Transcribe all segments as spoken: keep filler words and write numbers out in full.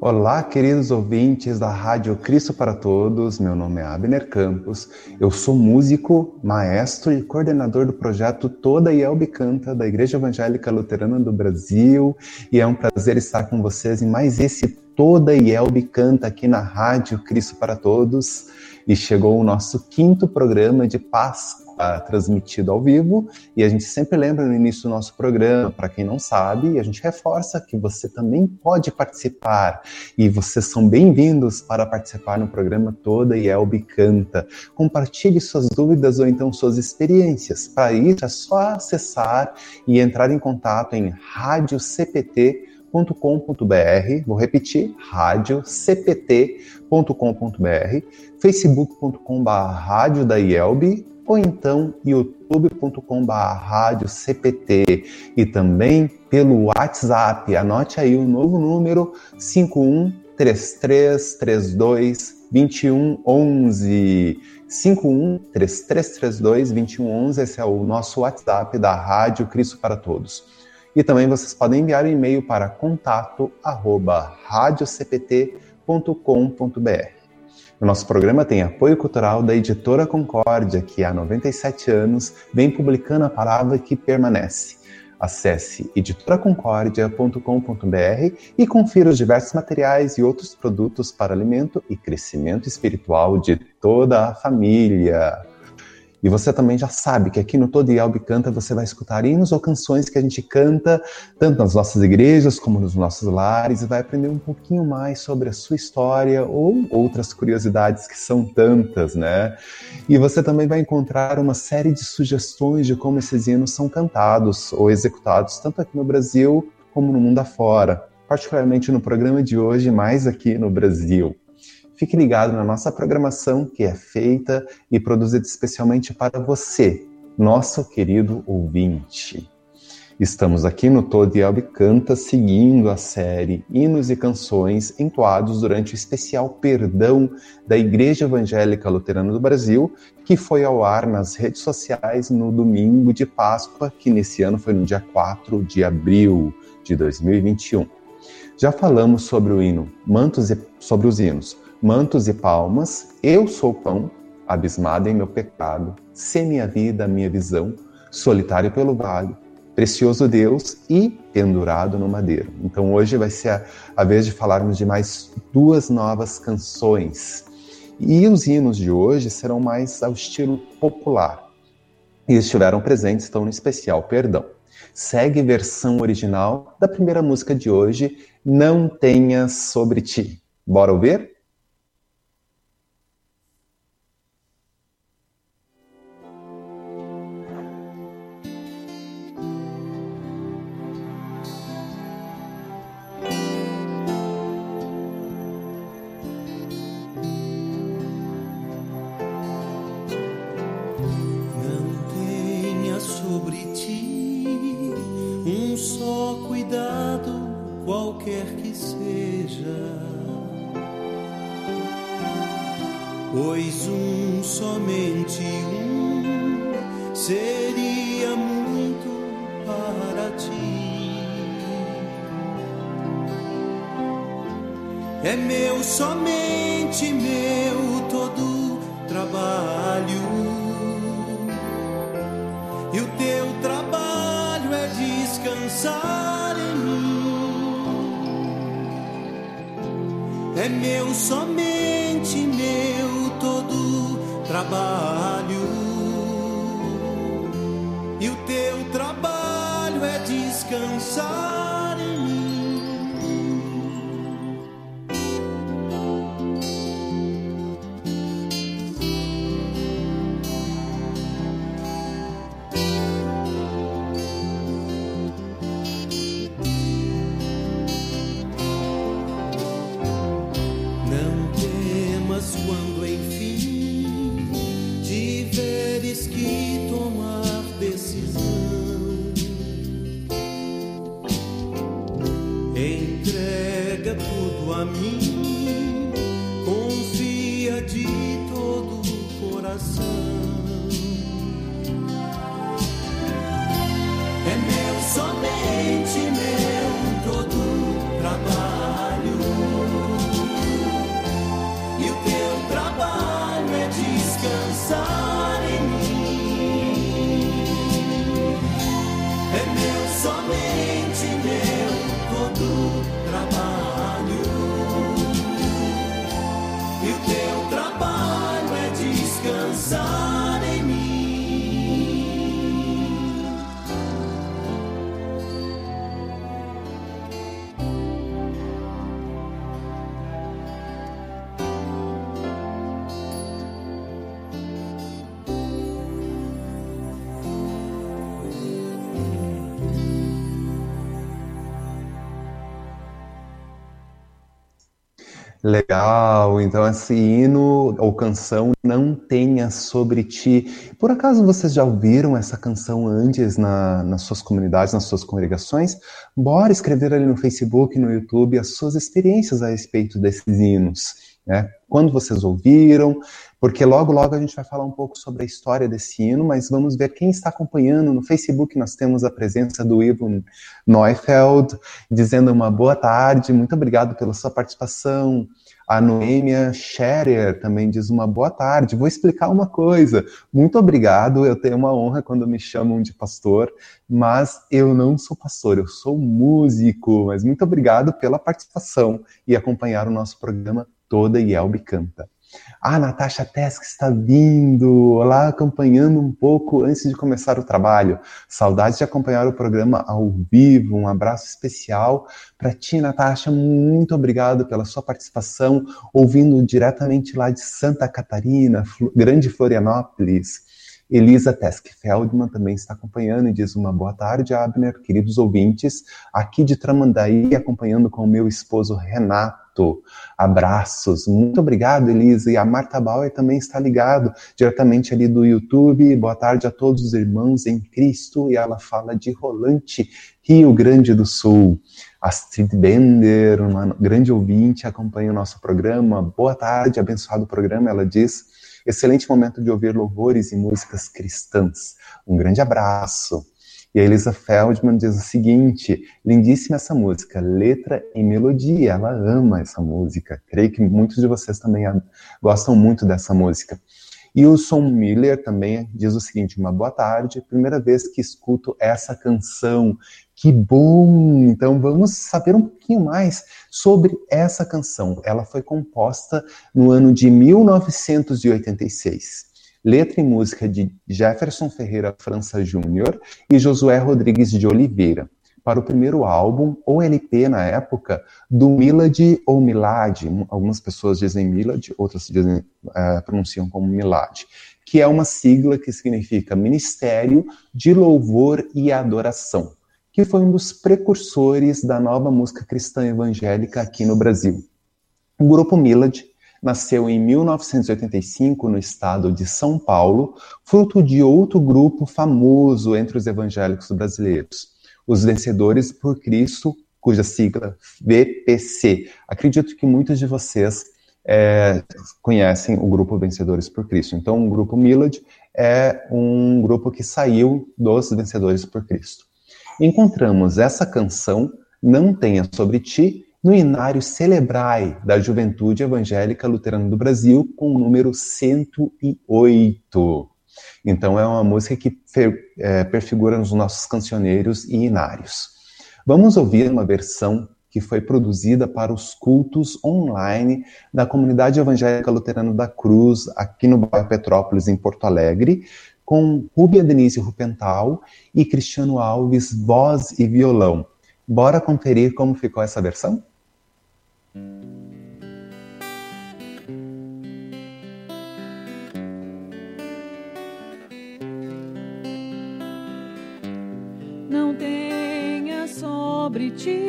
Olá, queridos ouvintes da Rádio Cristo para Todos. Meu nome é Abner Campos. Eu sou músico, maestro e coordenador do projeto Toda Ielbe Canta da Igreja Evangélica Luterana do Brasil. E é um prazer estar com vocês em mais esse Toda Ielbe Canta aqui na Rádio Cristo para Todos. E chegou o nosso quinto programa de Páscoa, transmitido ao vivo, e a gente sempre lembra no início do nosso programa, para quem não sabe, e a gente reforça que você também pode participar, e vocês são bem-vindos para participar no programa Toda Ielbe Canta. Compartilhe suas dúvidas ou então suas experiências. Para isso é só acessar e entrar em contato em rádio c p t ponto com ponto b r, vou repetir, rádio c p t ponto com ponto b r, facebook ponto com barra rádio da Ielbe, ou então youtube ponto com barra rádio c p t, e também pelo WhatsApp. Anote aí o novo número cinco um três três três dois dois um um um, cinco um três três três dois dois um um um, esse é o nosso WhatsApp da Rádio Cristo para Todos. E também vocês podem enviar um e-mail para contato arroba rádio c p t ponto com ponto b r. O nosso programa tem apoio cultural da Editora Concórdia, que há noventa e sete anos vem publicando a palavra que permanece. Acesse editora concórdia ponto com ponto b r e confira os diversos materiais e outros produtos para alimento e crescimento espiritual de toda a família. E você também já sabe que aqui no Toda Ielbe Canta você vai escutar hinos ou canções que a gente canta tanto nas nossas igrejas como nos nossos lares, e vai aprender um pouquinho mais sobre a sua história ou outras curiosidades que são tantas, né? E você também vai encontrar uma série de sugestões de como esses hinos são cantados ou executados, tanto aqui no Brasil como no mundo afora, particularmente no programa de hoje, mais aqui no Brasil. Fique ligado na nossa programação, que é feita e produzida especialmente para você, nosso querido ouvinte. Estamos aqui no Toda Ielbe Canta, seguindo a série Hinos e Canções entoados durante o especial Perdão da Igreja Evangélica Luterana do Brasil, que foi ao ar nas redes sociais no domingo de Páscoa, que nesse ano foi no dia quatro de abril de dois mil e vinte e um. Já falamos sobre o hino, mantos e, sobre os hinos. Mantos e palmas, eu sou pão, abismado em meu pecado, se minha vida, minha visão, solitário pelo vale, precioso Deus e pendurado no madeiro. Então hoje vai ser a, a vez de falarmos de mais duas novas canções. E os hinos de hoje serão mais ao estilo popular. E estiveram presentes, então, no especial Perdão. Segue versão original da primeira música de hoje, Não Tenhas Sobre Ti. Bora ouvir? Pois um, somente um, seria muito para ti. É meu, somente meu, todo trabalho, e o teu trabalho é descansar em mim. É meu, somente meu, todo trabalho, e o teu trabalho é descansar em mim. Não temas quando enfim tiveres que tomar decisão. Entrega tudo a mim, confia de todo o coração. É meu, somente meu, todo trabalho, descansar em mim. É meu, somente meu, todo trabalho. E o teu trabalho é descansar em mim. Legal, então esse hino ou canção Não Tenha Sobre Ti. Por acaso vocês já ouviram essa canção antes na, nas suas comunidades, nas suas congregações? Bora escrever ali no Facebook, no YouTube, as suas experiências a respeito desses hinos, né? Quando vocês ouviram, porque logo logo a gente vai falar um pouco sobre a história desse hino, mas vamos ver quem está acompanhando. No Facebook nós temos a presença do Ivo Neufeld, dizendo uma boa tarde, muito obrigado pela sua participação. A Noêmia Scherer também diz uma boa tarde. Vou explicar uma coisa. Muito obrigado, eu tenho uma honra quando me chamam de pastor, mas eu não sou pastor, eu sou músico. Mas muito obrigado pela participação e acompanhar o nosso programa Toda I E L B Canta. Ah, Natasha Tesk está vindo, lá acompanhando um pouco antes de começar o trabalho. Saudades de acompanhar o programa ao vivo, um abraço especial para ti, Natasha, muito obrigado pela sua participação, ouvindo diretamente lá de Santa Catarina, Grande Florianópolis. Elisa Tesk Feldman também está acompanhando e diz uma boa tarde, Abner, queridos ouvintes, aqui de Tramandaí, acompanhando com o meu esposo Renato. Abraços, muito obrigado, Elisa. E a Marta Bauer também está ligado diretamente ali do YouTube. Boa tarde a todos os irmãos em Cristo. E ela fala de Rolante, Rio Grande do Sul. Astrid Bender, uma grande ouvinte, acompanha o nosso programa. Boa tarde, abençoado programa, ela diz. Excelente momento de ouvir louvores e músicas cristãs. Um grande abraço. E a Elisa Feldman diz o seguinte, lindíssima essa música, letra e melodia, ela ama essa música. Creio que muitos de vocês também gostam muito dessa música. E o Son Miller também diz o seguinte, uma boa tarde, primeira vez que escuto essa canção. Que bom! Então vamos saber um pouquinho mais sobre essa canção. Ela foi composta no ano de mil novecentos e oitenta e seis. Letra e música de Jefferson Ferreira França Júnior e Josué Rodrigues de Oliveira, para o primeiro álbum, ou L P na época, do Milad ou Milad, algumas pessoas dizem Milad, outras dizem, uh, pronunciam como Milad, que é uma sigla que significa Ministério de Louvor e Adoração, que foi um dos precursores da nova música cristã evangélica aqui no Brasil. O grupo Milad nasceu em mil novecentos e oitenta e cinco no estado de São Paulo, fruto de outro grupo famoso entre os evangélicos brasileiros, os Vencedores por Cristo, cuja sigla V P C. Acredito que muitos de vocês é, conhecem o grupo Vencedores por Cristo. Então, o grupo Milad é um grupo que saiu dos Vencedores por Cristo. Encontramos essa canção, Não Tenha Sobre Ti, no Inário Celebrai da Juventude Evangélica Luterana do Brasil, com o número cento e oito. Então é uma música que é, perfigura nos nossos cancioneiros e inários. Vamos ouvir uma versão que foi produzida para os cultos online da Comunidade Evangélica Luterana da Cruz, aqui no bairro Petrópolis, em Porto Alegre, com Rúbia Denise Rupental e Cristiano Alves, voz e violão. Bora conferir como ficou essa versão? Não tenha sobre ti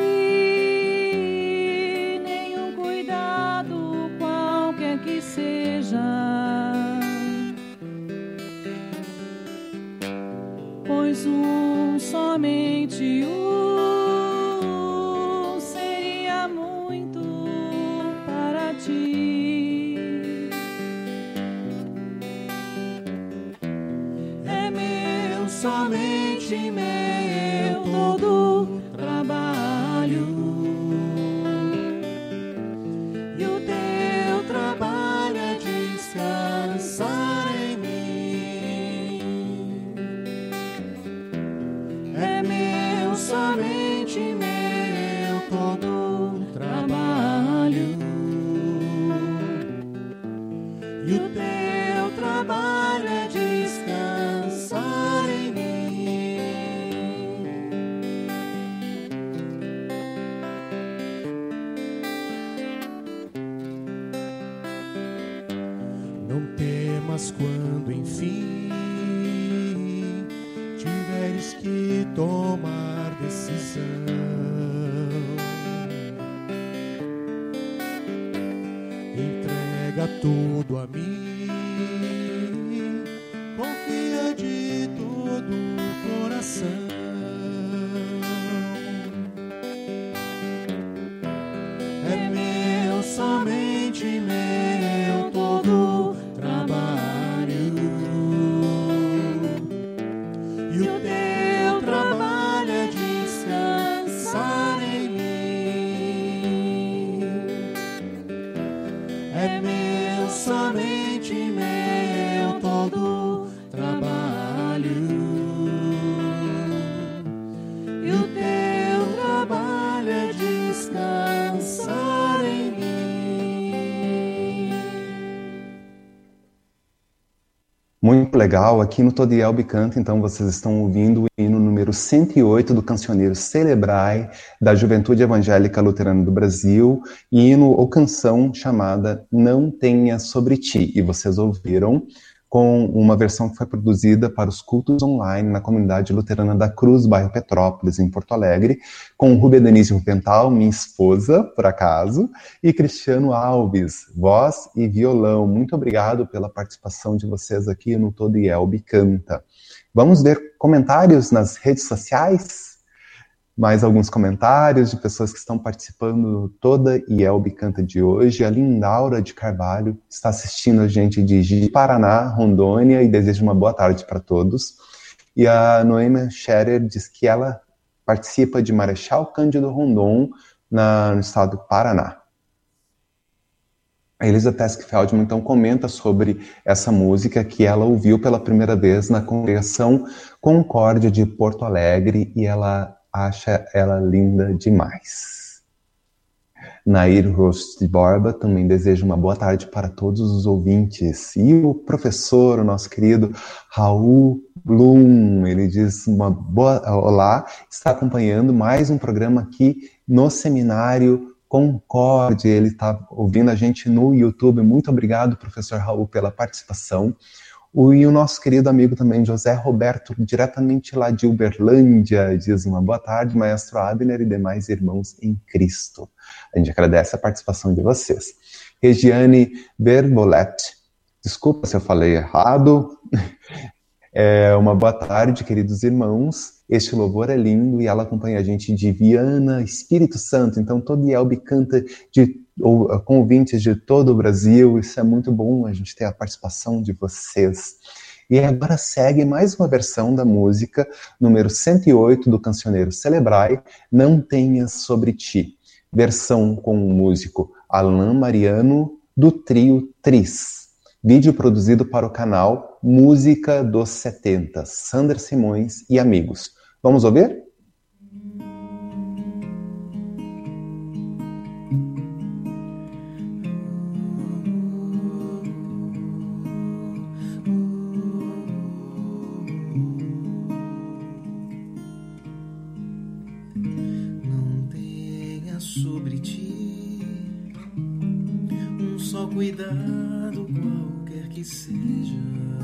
nenhum cuidado, qualquer que seja, pois um somente um seria muito para ti. É meu, somente meu, todo trabalho, e o teu trabalho é descansar quando enfim tiveres que tomar decisão. Entrega tudo a mim, confia de todo o coração. É meu, somente meu, todo trabalho, e o teu trabalho é descansar em mim. É meu, somente meu, todo trabalho, e o teu trabalho é descansar em mim. Muito legal, aqui no Todo Ielbe Canta, então vocês estão ouvindo o hino número cento e oito do cancioneiro Celebrai, da Juventude Evangélica Luterana do Brasil, hino ou canção chamada Não Tenha Sobre Ti, e vocês ouviram com uma versão que foi produzida para os cultos online na comunidade luterana da Cruz, bairro Petrópolis, em Porto Alegre, com Rubia Denise Rupental, minha esposa, por acaso, e Cristiano Alves, voz e violão. Muito obrigado pela participação de vocês aqui no Todo Ielbe Canta. Vamos ver comentários nas redes sociais? Mais alguns comentários de pessoas que estão participando do Toda Ielbe Canta de hoje. A Lindaura de Carvalho está assistindo a gente de Paraná, Rondônia, e deseja uma boa tarde para todos. E a Noêmia Scherer diz que ela participa de Marechal Cândido Rondon, na, no estado do Paraná. A Elisa Tesk-Feldman, então, comenta sobre essa música que ela ouviu pela primeira vez na congregação Concórdia de Porto Alegre, e ela acha ela linda demais. Nair Rost de Borba também deseja uma boa tarde para todos os ouvintes. E o professor, o nosso querido Raul Blum, ele diz uma boa, olá, está acompanhando mais um programa aqui no Seminário Concórdia. Ele está ouvindo a gente no YouTube. Muito obrigado, professor Raul, pela participação. O, e o nosso querido amigo também, José Roberto, diretamente lá de Uberlândia, diz uma boa tarde, maestro Abner e demais irmãos em Cristo. A gente agradece a participação de vocês. Regiane Berbolete, desculpa se eu falei errado. É, uma boa tarde, queridos irmãos. Este louvor é lindo e ela acompanha a gente de Viana, Espírito Santo. Então, todo Ielbe Canta de, ou, com ouvintes de todo o Brasil. Isso é muito bom, a gente ter a participação de vocês. E agora segue mais uma versão da música, número cento e oito do cancioneiro Celebrai, Não Tenha Sobre Ti. Versão com o músico Alain Mariano, do trio Tris. Vídeo produzido para o canal Música dos setenta, Sandra Simões e amigos. Vamos ouvir? Não tenha sobre ti um só cuidado, qualquer que seja,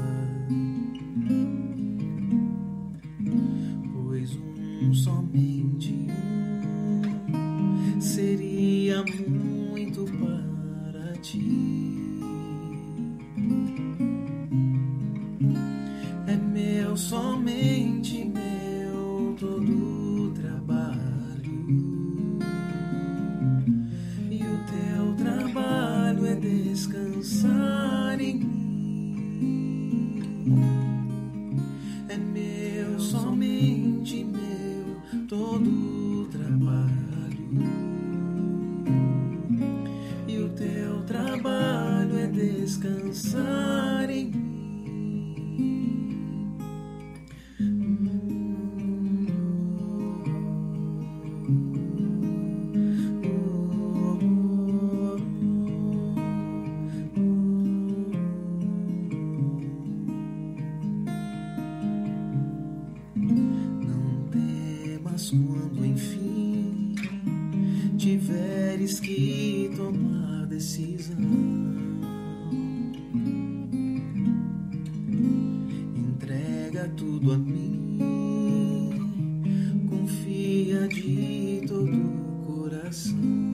pois um, somente um, seria muito para ti. É meu, somente meu, todo o trabalho, e o teu trabalho é descansar em mim. É meu, somente meu, todo o trabalho, e o teu trabalho é descansar em mim. Quando enfim tiveres que tomar decisão, tudo a mim, confia de todo o coração.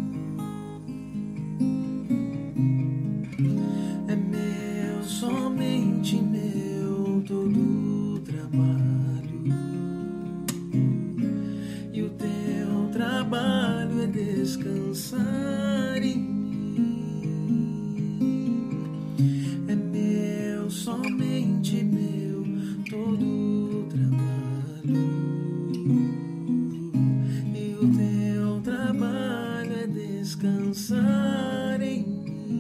É meu, somente meu, todo o trabalho, e o teu trabalho é descansar em mim. É meu, somente meu, todo o trabalho, e o teu trabalho é descansar em mim.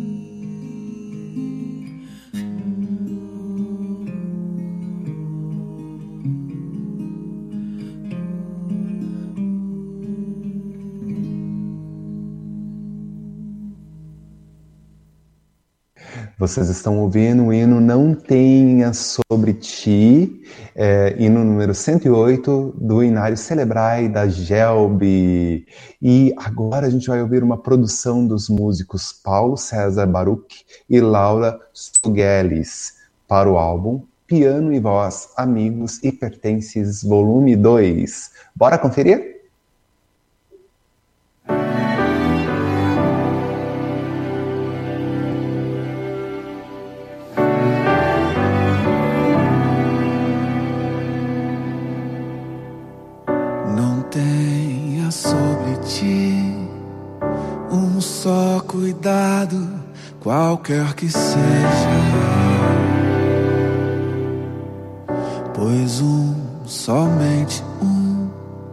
Vocês estão ouvindo o hino Não Tenha Sobre Ti, é, hino número cento e oito do Inário Celebrai da Gelbi. E agora a gente vai ouvir uma produção dos músicos Paulo César Baruch e Laura Stugelis para o álbum Piano e Voz, Amigos e Pertences, volume dois. Bora conferir? Tenha sobre ti um só cuidado, qualquer que seja, pois um, somente um,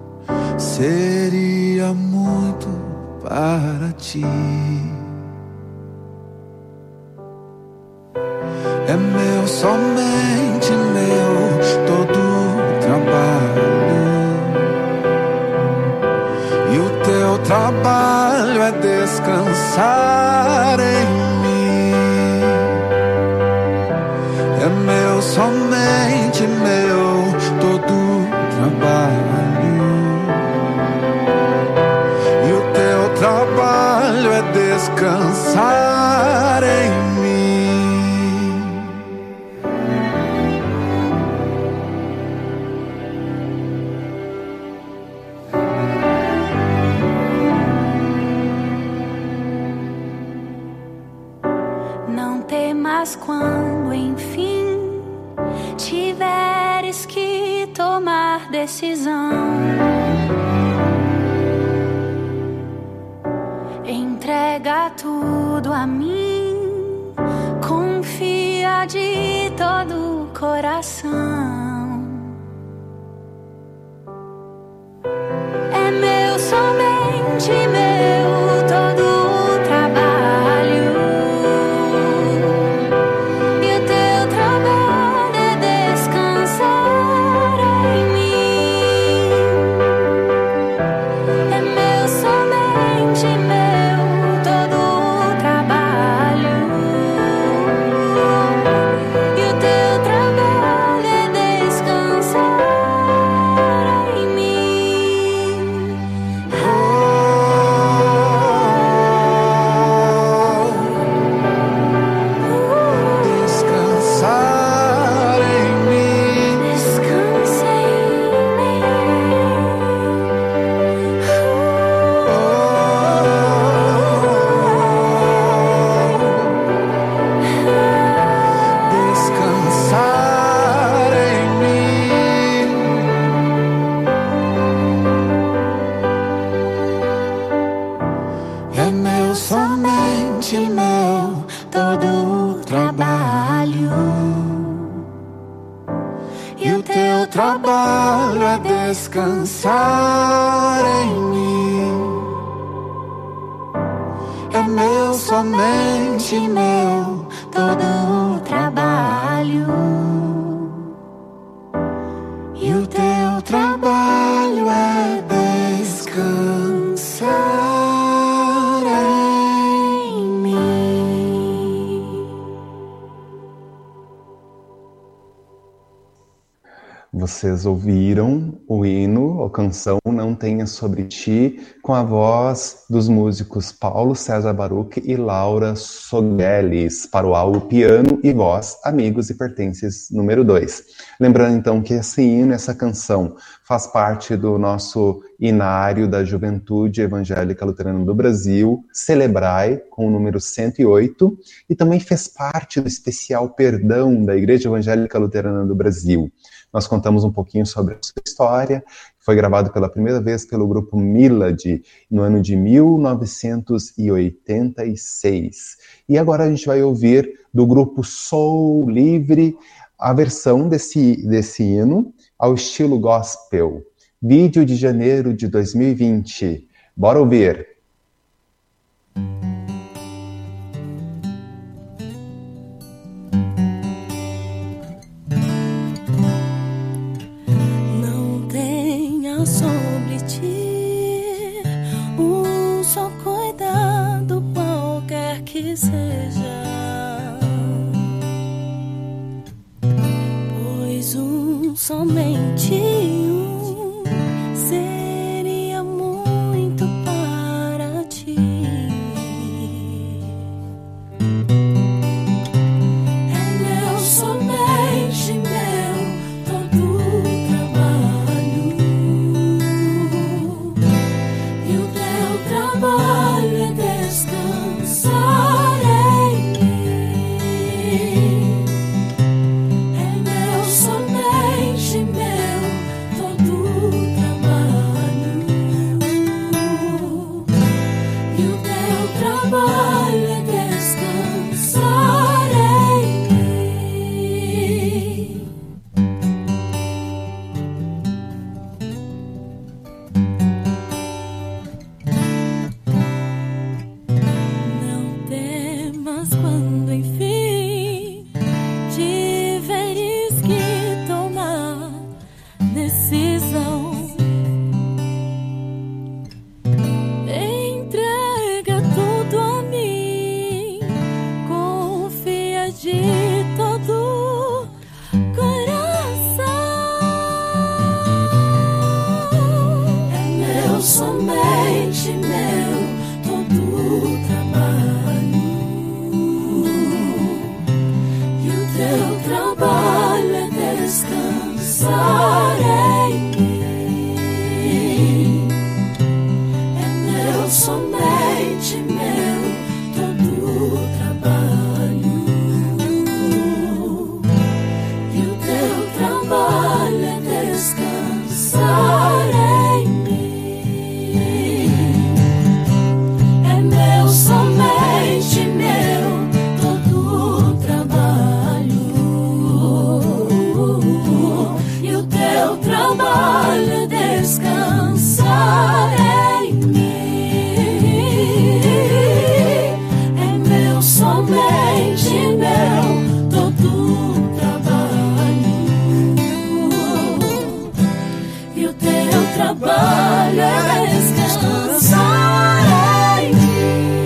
seria muito para ti. É meu, somente meu, todo o trabalho, teu trabalho é descansar em mim. É meu, somente meu, todo o trabalho, e o teu trabalho é descansar em mim. Mas quando enfim tiveres que tomar decisão, entrega tudo a mim, confia de todo o coração. É meu, somente meu, todo o trabalho, trabalho é descansar em mim. É meu, somente meu, todo o trabalho, e o teu trabalho é descansar em mim. Vocês ouviram o hino, a canção Não Tenha Sobre Ti, com a voz dos músicos Paulo César Baruch e Laura Sogueles, para o álbum Piano e Voz, Amigos e Pertences, número dois. Lembrando então que esse hino, essa canção, faz parte do nosso inário da Juventude Evangélica Luterana do Brasil, Celebrai, com o número cento e oito, e também fez parte do especial Perdão da Igreja Evangélica Luterana do Brasil. Nós contamos um pouquinho sobre a sua história. Foi gravado pela primeira vez pelo grupo Milad no ano de mil novecentos e oitenta e seis. E agora a gente vai ouvir do grupo Sou Livre a versão desse, desse hino ao estilo gospel. Vídeo de janeiro de dois mil e vinte. Bora ouvir! Sobre ti, um só cuidado qualquer que seja, pois um somente um seria muito para ti. É meu, somente meu, todo trabalho. Trabalho é descansar em mim. É meu, somente meu, todo trabalho. E o teu trabalho é descansar em mim. Quando enfim tiveres que tomar decisão, entrega tudo a mim, confia de todo coração. É meu, somente meu, todo trabalho. Teu trabalho é descansar em mim. É meu, somente meu, todo trabalho. E o teu trabalho é descansar em mim. É meu, somente meu, todo trabalho. E o teu trabalho é descansar em mim. É meu, somente meu, todo trabalho. E o teu trabalho é descansar em mim.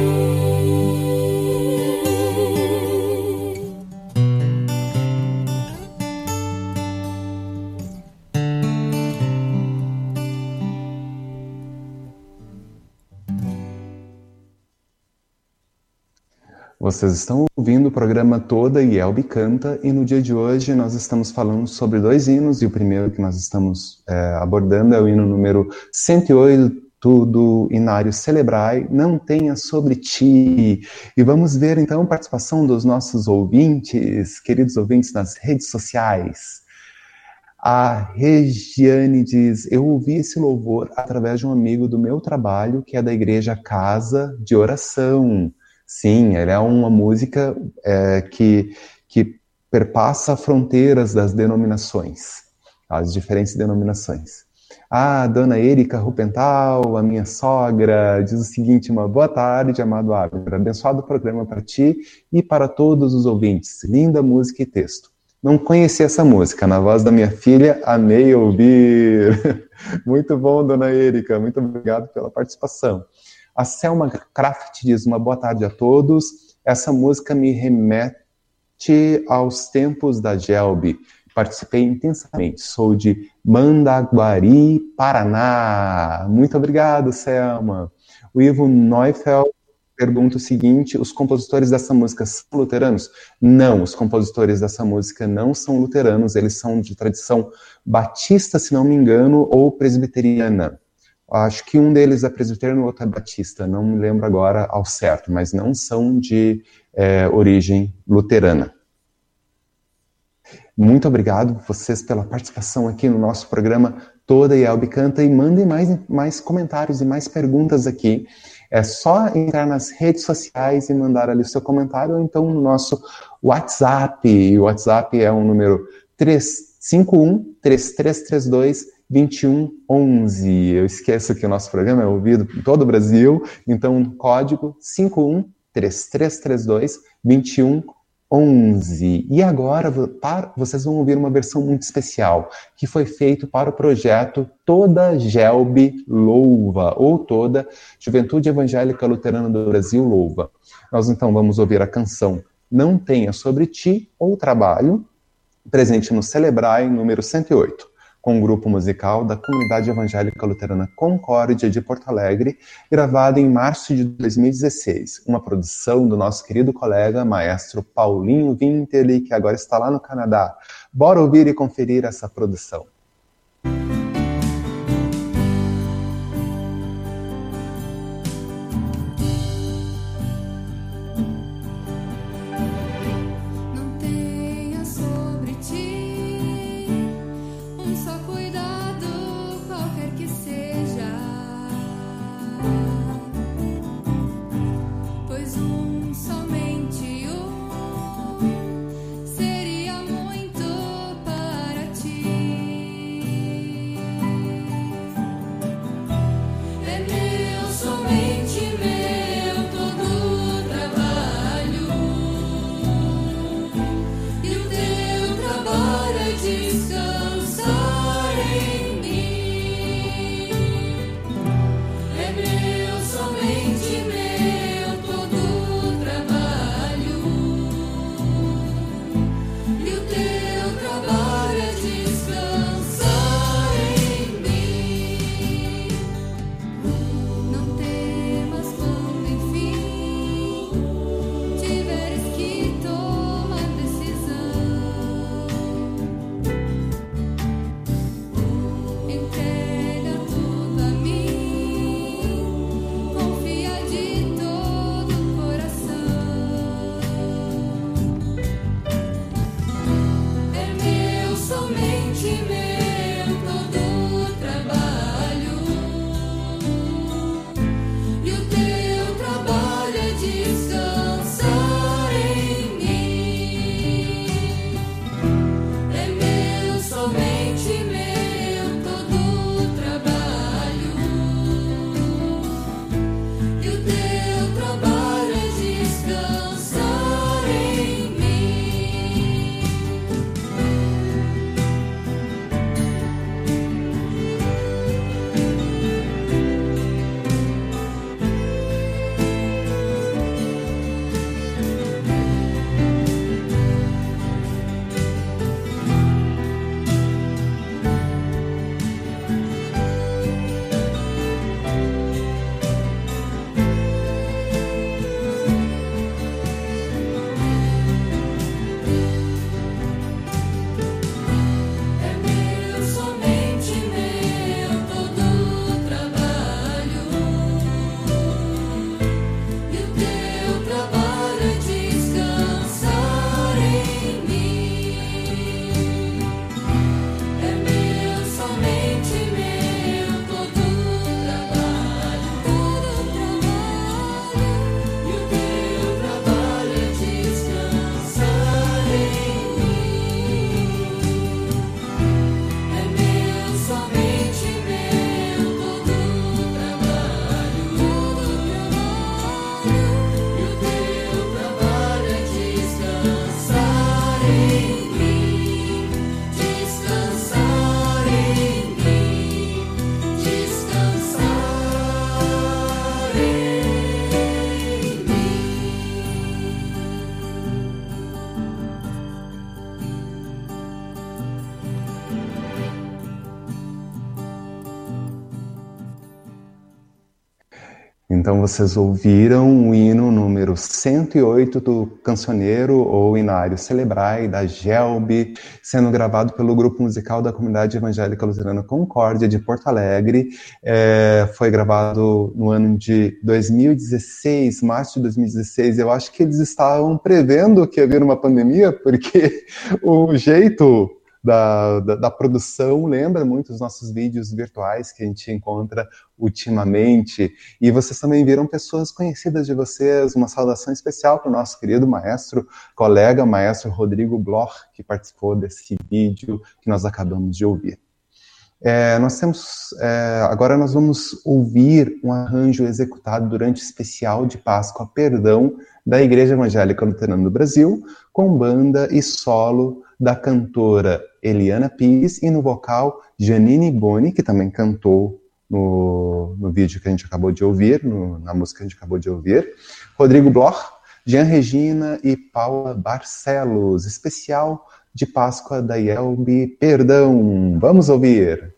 Vocês estão ouvindo o programa Toda e Elbe Canta, e no dia de hoje nós estamos falando sobre dois hinos, e o primeiro que nós estamos é, abordando é o hino número cento e oito do Inário Celebrai, Não Tenha Sobre Ti. E vamos ver então a participação dos nossos ouvintes, queridos ouvintes nas redes sociais. A Regiane diz: eu ouvi esse louvor através de um amigo do meu trabalho, que é da igreja Casa de Oração. Sim, ela é uma música é, que, que perpassa fronteiras das denominações, as diferentes denominações. A dona Erika Rupental, a minha sogra, diz o seguinte: uma boa tarde, amado Abner, abençoado programa para ti e para todos os ouvintes, linda música e texto. Não conheci essa música, na voz da minha filha, amei ouvir. Muito bom, dona Erika, muito obrigado pela participação. A Selma Kraft diz: uma boa tarde a todos. Essa música me remete, aos tempos da Gelbi. Participei intensamente. Sou de Mandaguari, Paraná. Muito obrigado, Selma. O Ivo Neufeld pergunta o seguinte: os compositores dessa música são luteranos? Não, os compositores dessa música não são luteranos, eles são de tradição batista, se não me engano, ou presbiteriana. Acho que um deles é presbiteriano, o outro é batista, não me lembro agora ao certo, mas não são de é, origem luterana. Muito obrigado vocês pela participação aqui no nosso programa Toda a Yelbe Canta, e mandem mais, mais comentários e mais perguntas aqui. É só entrar nas redes sociais e mandar ali o seu comentário, ou então no nosso WhatsApp. E o WhatsApp é o número três cinco um, três três três dois, dois um um um. Eu esqueço que o nosso programa é ouvido em todo o Brasil, então código cinco um, três três três dois, dois um um um. E agora vocês vão ouvir uma versão muito especial que foi feito para o projeto Toda Gelbi Louva, ou Toda Juventude Evangélica Luterana do Brasil Louva. Nós então vamos ouvir a canção Não Tenha Sobre Ti ou Trabalho, presente no Celebrai número cento e oito, com o grupo musical da Comunidade Evangélica Luterana Concórdia de Porto Alegre, gravada em março de dois mil e dezesseis. Uma produção do nosso querido colega, maestro Paulinho Vinteli, que agora está lá no Canadá. Bora ouvir e conferir essa produção. Seria muito para ti. Então vocês ouviram o hino número cento e oito do Cancioneiro ou Inário Celebrai, da Gelbi, sendo gravado pelo grupo musical da Comunidade Evangélica Luterana Concórdia de Porto Alegre. É, foi gravado no ano de dois mil e dezesseis, março de dois mil e dezesseis. Eu acho que eles estavam prevendo que ia haver uma pandemia, porque o jeito Da, da, da produção lembra muito os nossos vídeos virtuais que a gente encontra ultimamente, e vocês também viram pessoas conhecidas de vocês. Uma saudação especial para o nosso querido maestro, colega maestro Rodrigo Bloch, que participou desse vídeo que nós acabamos de ouvir. É, nós temos, é, agora nós vamos ouvir um arranjo executado durante o especial de Páscoa Perdão da Igreja Evangélica Luterana do Brasil, com banda e solo da cantora Eliana Pires e no vocal Janine Boni, que também cantou no, no vídeo que a gente acabou de ouvir, no, na música que a gente acabou de ouvir, Rodrigo Bloch, Jean Regina e Paula Barcelos, especial de Páscoa da Gelbi Perdão. Vamos ouvir!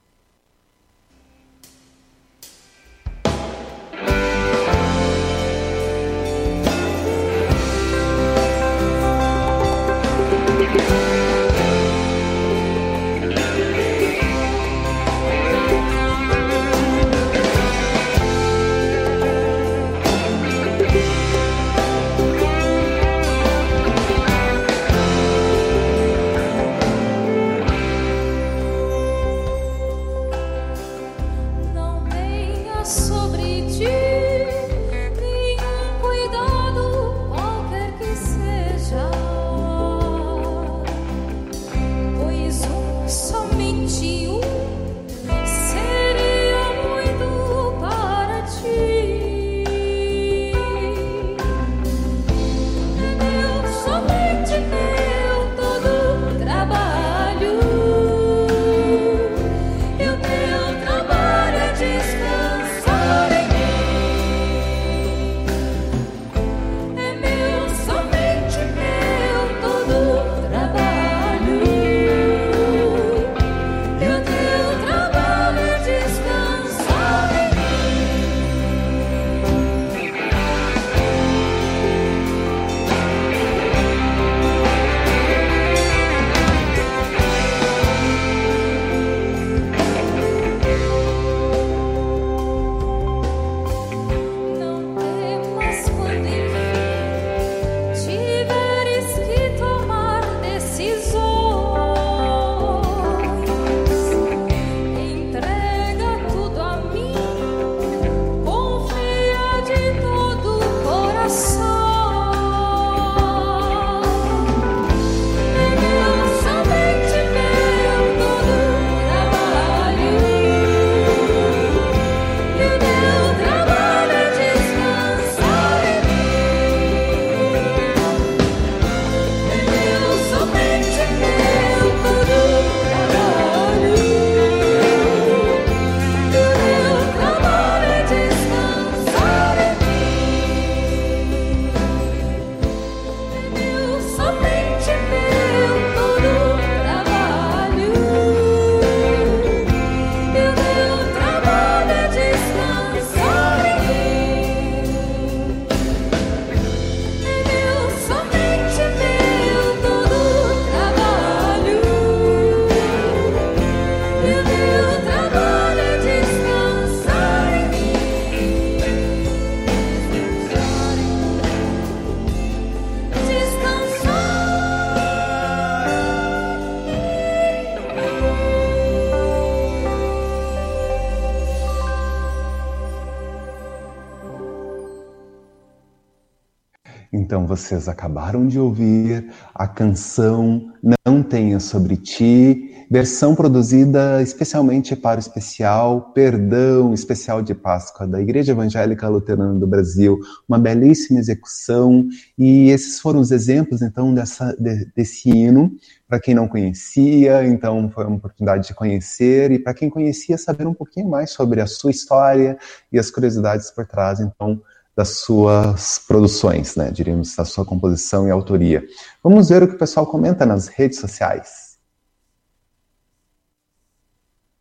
Então vocês acabaram de ouvir a canção Não Tenha Sobre Ti, versão produzida especialmente para o especial Perdão, especial de Páscoa da Igreja Evangélica Luterana do Brasil. Uma belíssima execução, e esses foram os exemplos então dessa, de, desse hino. Para quem não conhecia, então foi uma oportunidade de conhecer, e para quem conhecia, saber um pouquinho mais sobre a sua história e as curiosidades por trás, então, das suas produções, né, diríamos, da sua composição e autoria. Vamos ver o que o pessoal comenta nas redes sociais.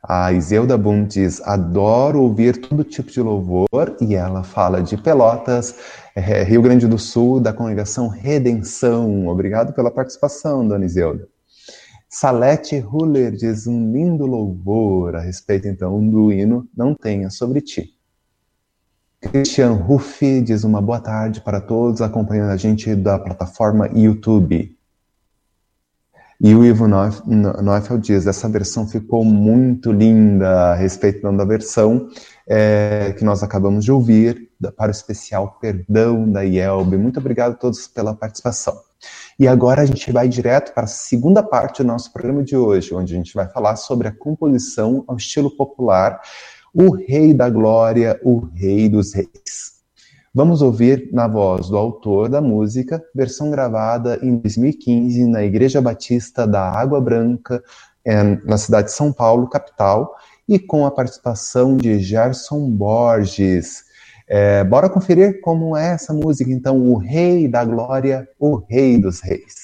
A Iselda Bum diz, adoro ouvir todo tipo de louvor, e ela fala de Pelotas, é, Rio Grande do Sul, da congregação Redenção. Obrigado pela participação, dona Iselda. Salete Huller diz um lindo louvor a respeito, então, do hino Não Tenha Sobre Ti. Christian Ruffi diz uma boa tarde para todos, acompanhando a gente da plataforma YouTube. E o Ivo Neufeld diz, essa versão ficou muito linda, a respeito da versão é, que nós acabamos de ouvir, para o especial Perdão da I E L B. Muito obrigado a todos pela participação. E agora a gente vai direto para a segunda parte do nosso programa de hoje, onde a gente vai falar sobre a composição ao estilo popular, o Rei da Glória, o Rei dos Reis. Vamos ouvir na voz do autor da música, versão gravada em dois mil e quinze na Igreja Batista da Água Branca, na cidade de São Paulo, capital, e com a participação de Gerson Borges. É, bora conferir como é essa música, então, o Rei da Glória, o Rei dos Reis.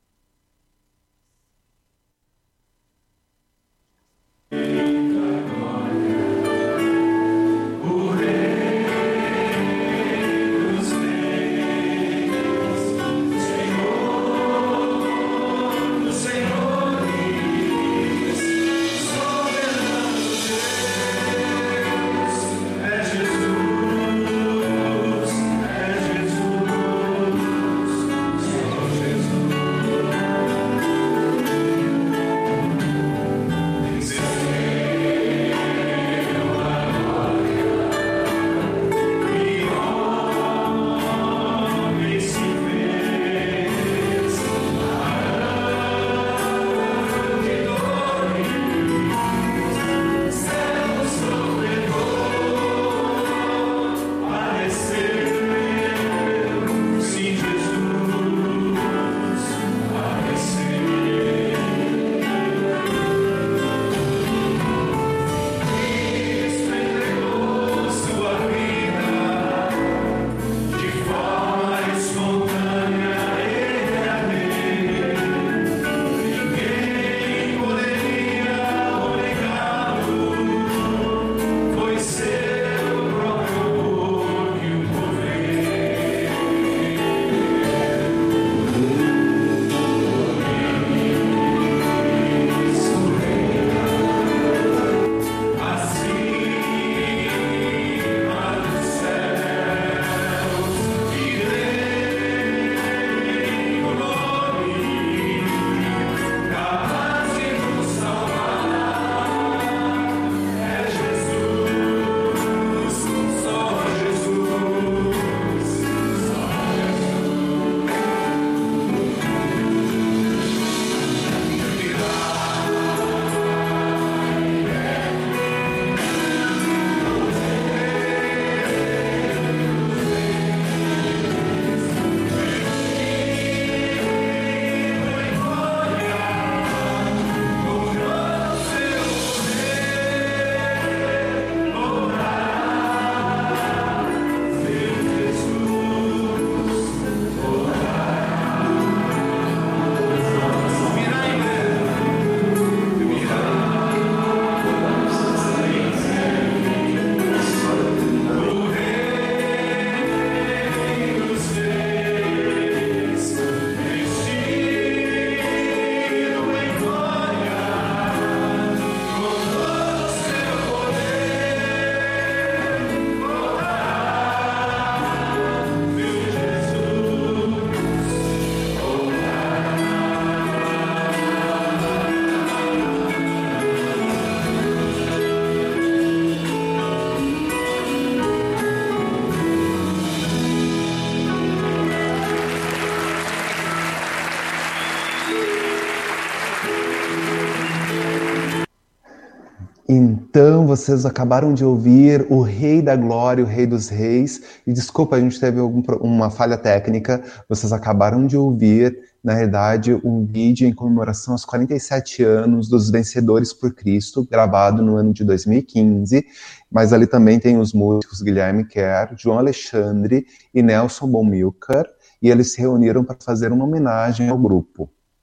Então, vocês acabaram de ouvir o Rei da Glória, o Rei dos Reis. E desculpa, a gente teve algum, uma falha técnica. Vocês acabaram de ouvir, na verdade, um vídeo em comemoração aos quarenta e sete anos dos Vencedores por Cristo, gravado no ano de dois mil e quinze. Mas ali também tem os músicos Guilherme Kerr, João Alexandre e Nelson Bomilcar. E eles se reuniram para fazer uma homenagem ao grupo.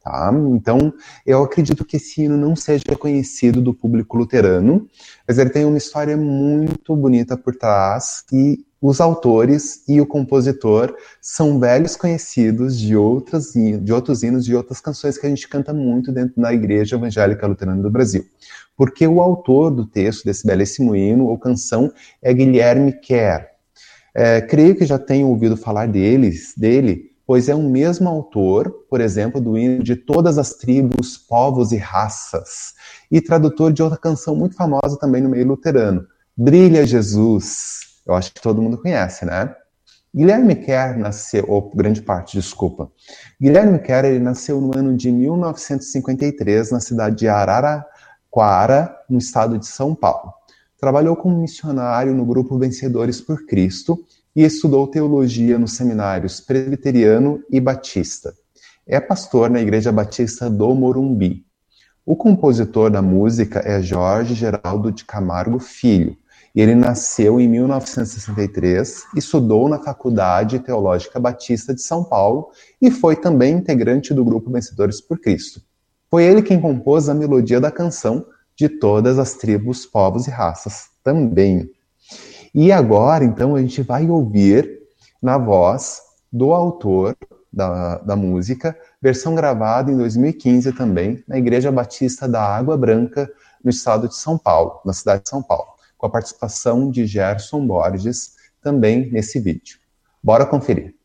tá? Então, eu acredito que esse hino não seja conhecido do público luterano, mas ele tem uma história muito bonita por trás, e os autores e o compositor são velhos conhecidos de, outras, de outros hinos, de outras canções que a gente canta muito dentro da Igreja Evangélica Luterana do Brasil. Porque o autor do texto desse belíssimo hino ou canção é Guilherme Kerr. É, creio que já tenham ouvido falar deles, dele, pois é o mesmo autor, por exemplo, do hino de Todas as Tribos, Povos e Raças, e tradutor de outra canção muito famosa também no meio luterano, Brilha Jesus. Eu acho que todo mundo conhece, né? Guilherme Kerr nasceu, ou grande parte, desculpa. Guilherme Kerr, ele nasceu no ano de mil novecentos e cinquenta e três, na cidade de Araraquara, no estado de São Paulo. Trabalhou como missionário no grupo Vencedores por Cristo e estudou teologia nos seminários presbiteriano e batista. É pastor na Igreja Batista do Morumbi. O compositor da música é Jorge Geraldo de Camargo Filho. E ele nasceu em mil novecentos e sessenta e três, estudou na Faculdade Teológica Batista de São Paulo e foi também integrante do grupo Vencedores por Cristo. Foi ele quem compôs a melodia da canção de Todas as Tribos, Povos e Raças também. E agora, então, a gente vai ouvir na voz do autor da, da música, versão gravada em dois mil e quinze também, na Igreja Batista da Água Branca, no estado de São Paulo, na cidade de São Paulo, com a participação de Gerson Borges, também nesse vídeo. Bora conferir.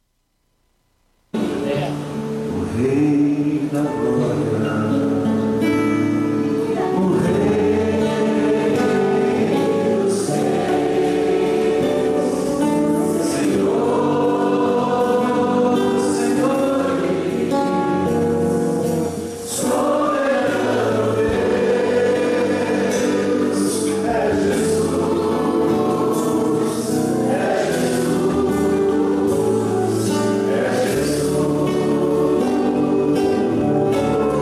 O Rei da Glória, o Rei dos céus, Senhor, Senhor, soberano Deus, é Jesus, é Jesus, é Jesus.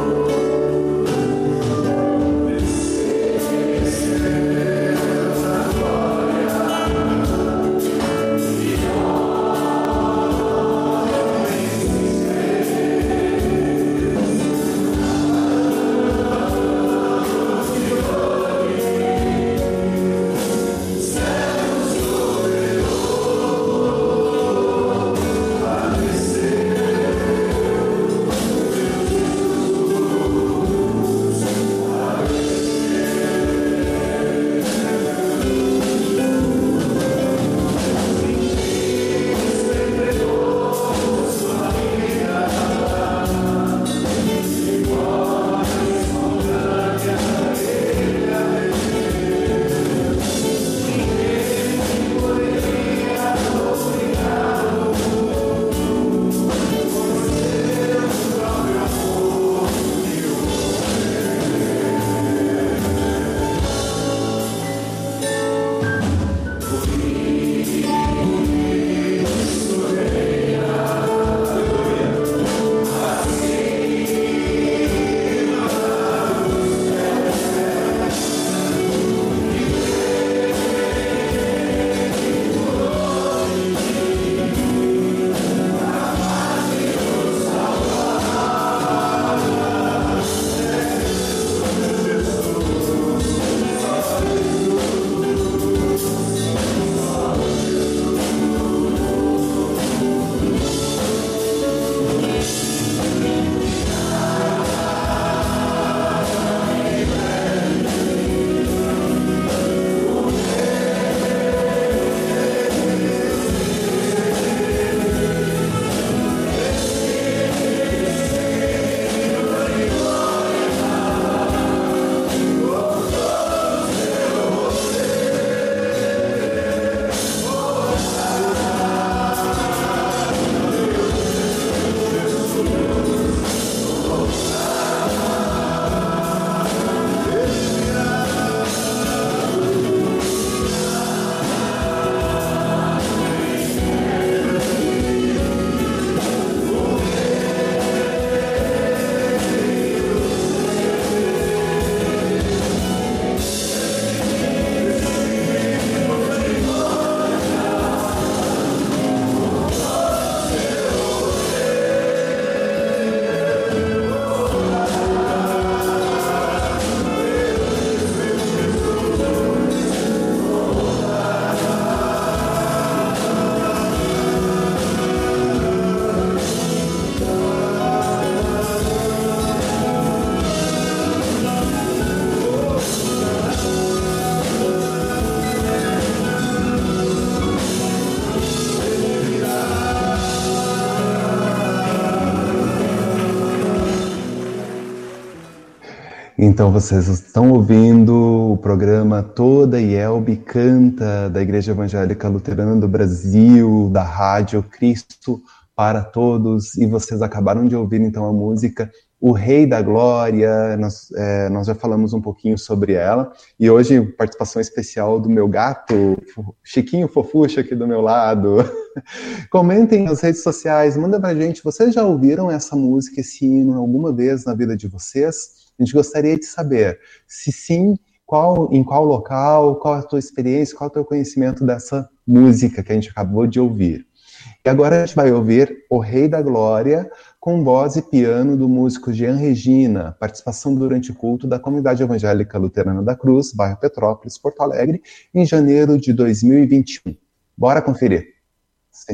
Então vocês estão ouvindo o programa Toda Ielbe Canta, da Igreja Evangélica Luterana do Brasil, da Rádio Cristo para Todos, e vocês acabaram de ouvir então a música O Rei da Glória. Nós, é, nós já falamos um pouquinho sobre ela, e hoje participação especial do meu gato, Chiquinho Fofuxa, aqui do meu lado. Comentem nas redes sociais, manda pra gente, vocês já ouviram essa música, esse hino alguma vez na vida de vocês? A gente gostaria de saber, se sim, qual, em qual local, qual a tua experiência, qual é o teu conhecimento dessa música que a gente acabou de ouvir. E agora a gente vai ouvir O Rei da Glória, com voz e piano do músico Jean Regina, participação durante o culto da Comunidade Evangélica Luterana da Cruz, bairro Petrópolis, Porto Alegre, em janeiro de dois mil e vinte e um. Bora conferir. Sim.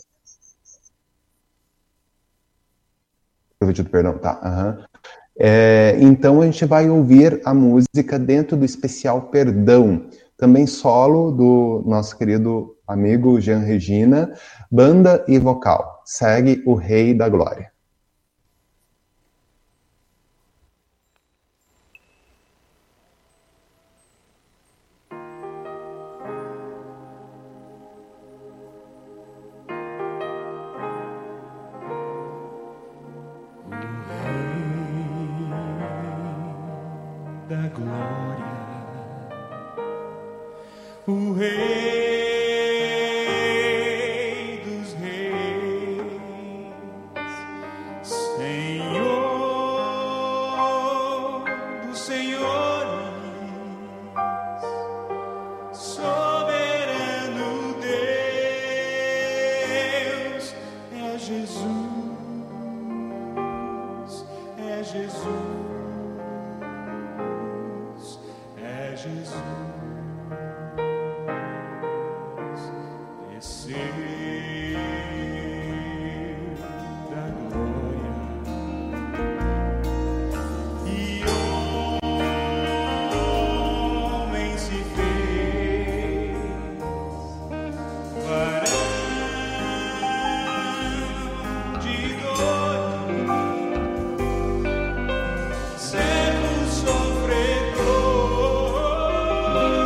Eu pedido perdão, tá. Aham. É, então a gente vai ouvir a música dentro do especial Perdão, também solo do nosso querido amigo Jean Regina, banda e vocal. Segue O Rei da Glória. Da glória, o Rei dos reis, Senhor dos senhores, soberano Deus, é Jesus, é Jesus. Jesus, desceu da glória e homem se fez varão de dor, servo sofredor.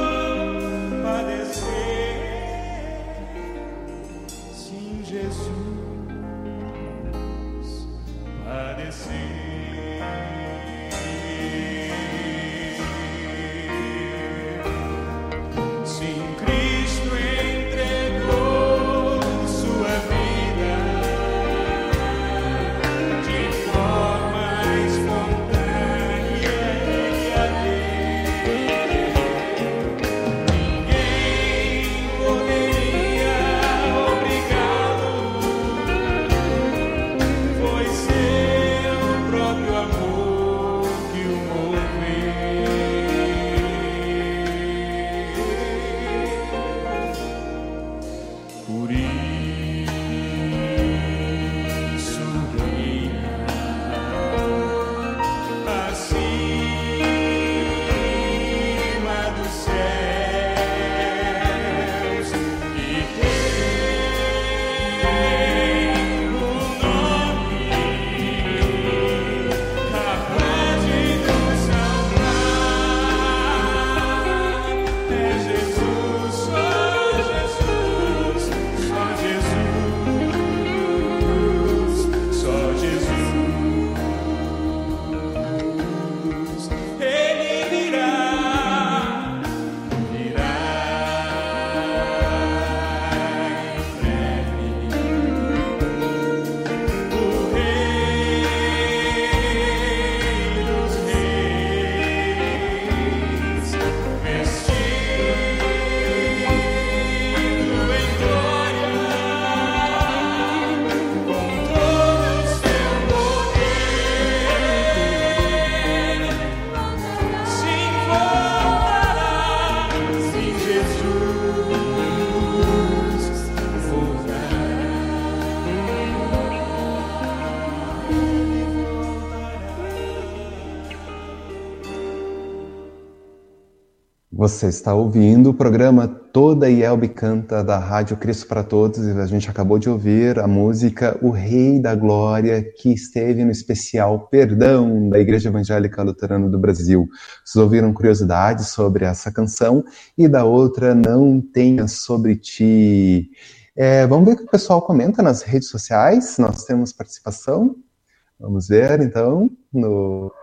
Você está ouvindo o programa Toda I E L B Canta da Rádio Cristo para Todos e a gente acabou de ouvir a música O Rei da Glória, que esteve no especial Perdão da Igreja Evangélica Luterana do Brasil. Vocês ouviram curiosidades sobre essa canção e da outra Não Tenha Sobre Ti. É, vamos ver o que o pessoal comenta nas redes sociais. Nós temos participação. Vamos ver então no...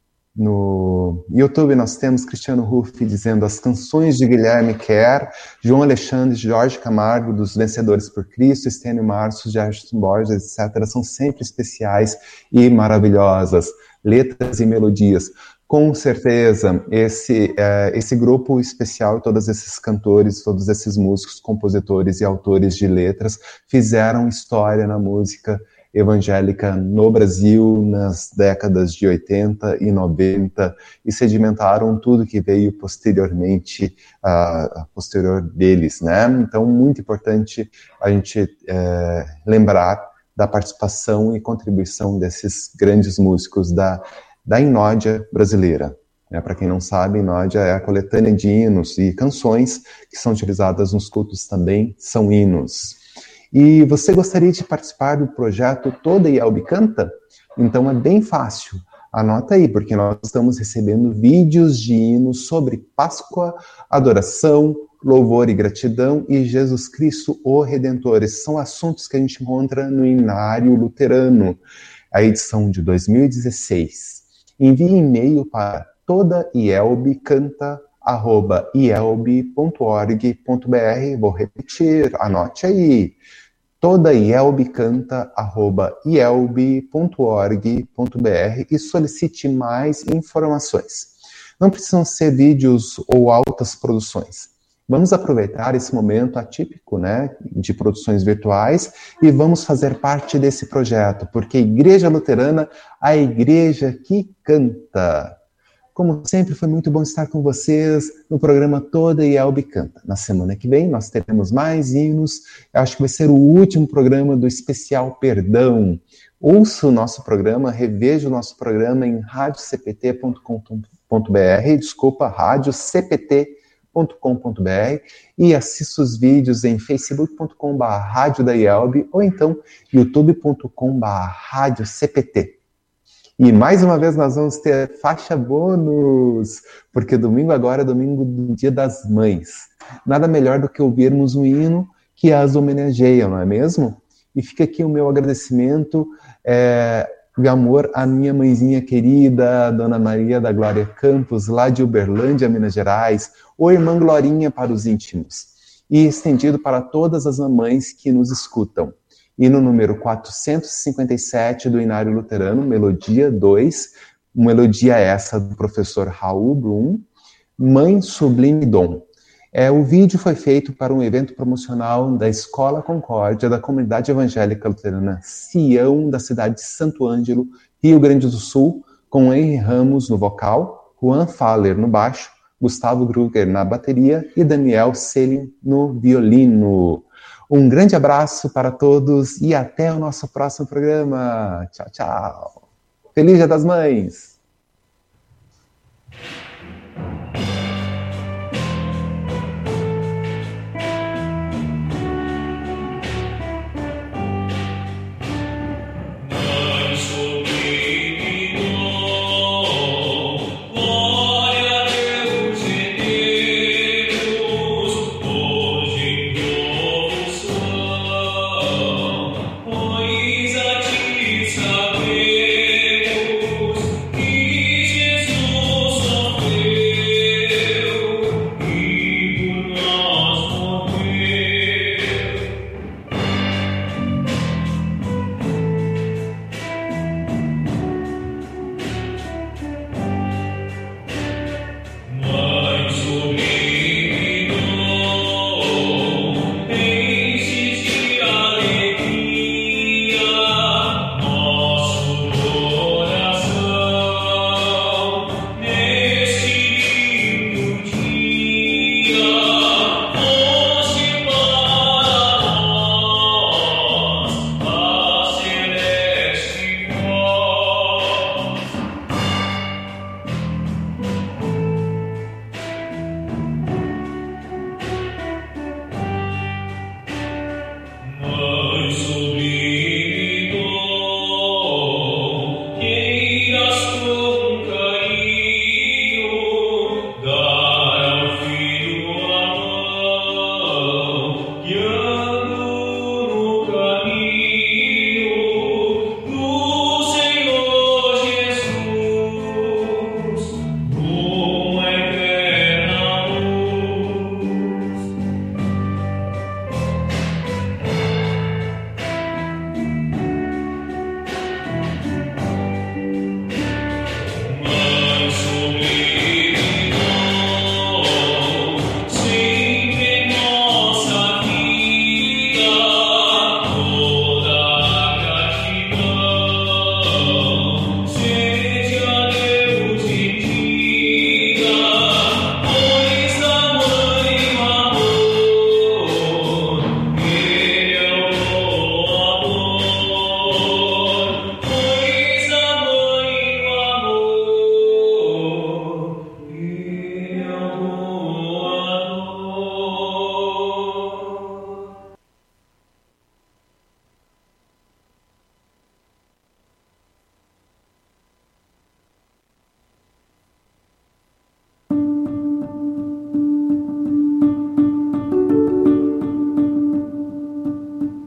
No YouTube nós temos Cristiano Ruff dizendo as canções de Guilherme Kerr, João Alexandre, Jorge Camargo, dos Vencedores por Cristo, Estênio Marços, Gerson Borges, etcétera, são sempre especiais e maravilhosas. Letras e melodias. Com certeza, esse, é, esse grupo especial, todos esses cantores, todos esses músicos, compositores e autores de letras fizeram história na música evangélica no Brasil nas décadas de oitenta e noventa e sedimentaram tudo que veio posteriormente, uh, posterior deles, né? Então, muito importante a gente uh, lembrar da participação e contribuição desses grandes músicos da, da Inódia brasileira. Né? Para quem não sabe, Inódia é a coletânea de hinos e canções que são utilizadas nos cultos também, são hinos. E você gostaria de participar do projeto Toda I E L B Canta? Então é bem fácil. Anota aí, porque nós estamos recebendo vídeos de hinos sobre Páscoa, adoração, louvor e gratidão e Jesus Cristo, o Redentor. Esses são assuntos que a gente encontra no Inário Luterano, a edição de dois mil e dezesseis. Envie e-mail para toda I E L B canta arroba i l b ponto org ponto b r. Vou repetir, anote aí. Toda I E L B canta arroba i l b ponto org ponto b r e solicite mais informações. Não precisam ser vídeos ou altas produções. Vamos aproveitar esse momento atípico, né, de produções virtuais e vamos fazer parte desse projeto, porque Igreja Luterana, a igreja que canta. Como sempre, foi muito bom estar com vocês no programa Toda I E L B Canta. Na semana que vem, nós teremos mais hinos. Eu acho que vai ser o último programa do especial Perdão. Ouça o nosso programa, reveja o nosso programa em rádio c p t ponto com ponto b r, desculpa, rádio c p t ponto com ponto b r e assista os vídeos em facebook ponto com barra rádio da I E L B ou então youtube ponto com barra rádio c p t. E mais uma vez nós vamos ter faixa bônus, porque domingo agora é domingo do Dia das Mães. Nada melhor do que ouvirmos um hino que as homenageia, não é mesmo? E fica aqui o meu agradecimento é, de amor à minha mãezinha querida, Dona Maria da Glória Campos, lá de Uberlândia, Minas Gerais, ou Irmã Glorinha para os íntimos, e estendido para todas as mamães que nos escutam. E no número quatrocentos e cinquenta e sete do Inário Luterano, Melodia dois, melodia essa do professor Raul Blum, Mãe Sublime Dom. É, o vídeo foi feito para um evento promocional da Escola Concórdia, da Comunidade Evangélica Luterana Sião, da cidade de Santo Ângelo, Rio Grande do Sul, com Henry Ramos no vocal, Juan Faller no baixo, Gustavo Gruger na bateria e Daniel Selim no violino. Um grande abraço para todos e até o nosso próximo programa. Tchau, tchau. Feliz Dia das Mães! Mãe sublime